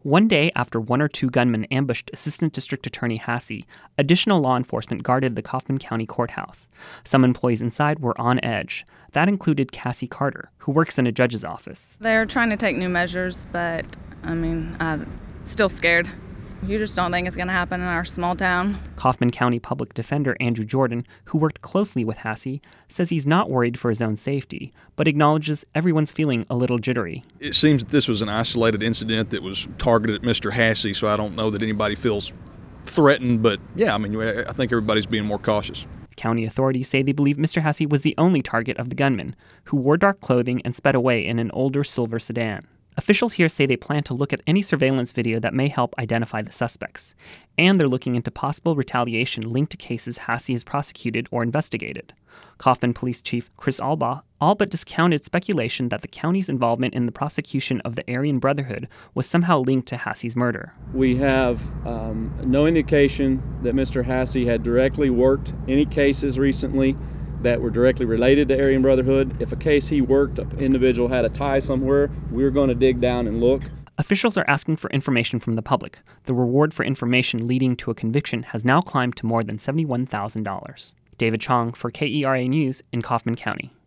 One day after one or two gunmen ambushed Assistant District Attorney Hasse, additional law enforcement guarded the Kaufman County Courthouse. Some employees inside were on edge. That included Cassie Carter, who works in a judge's office. They're trying to take new measures, but, I'm still scared. You just don't think it's going to happen in our small town. Kaufman County Public Defender Andrew Jordan, who worked closely with Hasse, says he's not worried for his own safety, but acknowledges everyone's feeling a little jittery. It seems that this was an isolated incident that was targeted at Mr. Hasse, so I don't know that anybody feels threatened, but yeah, I think everybody's being more cautious. County authorities say they believe Mr. Hasse was the only target of the gunman, who wore dark clothing and sped away in an older silver sedan. Officials here say they plan to look at any surveillance video that may help identify the suspects, and they're looking into possible retaliation linked to cases Hasse has prosecuted or investigated. Kaufman Police Chief Chris Albaugh all but discounted speculation that the county's involvement in the prosecution of the Aryan Brotherhood was somehow linked to Hasse's murder. We have no indication that Mr. Hasse had directly worked any cases recently that were directly related to Aryan Brotherhood. If a case he worked, an individual had a tie somewhere, we were going to dig down and look. Officials are asking for information from the public. The reward for information leading to a conviction has now climbed to more than $71,000. David Chong for KERA News in Kaufman County.